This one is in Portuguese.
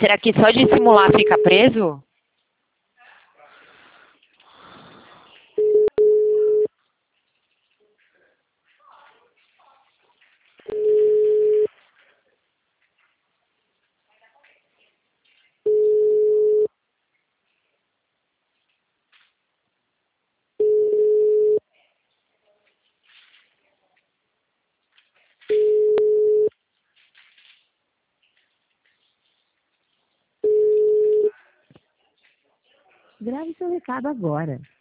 será que só de simular fica preso? Grave seu recado agora.